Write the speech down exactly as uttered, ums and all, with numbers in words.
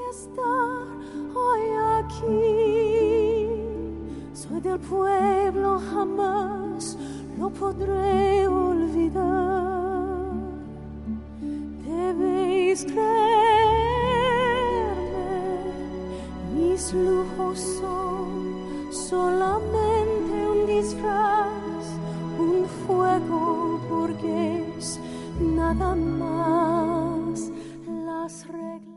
estar hoy aquí. Soy del pueblo, jamás lo podré olvidar. Debéis creerme, mis lujos son solamente un disfraz, un fuego burgués, nada más. Las reglas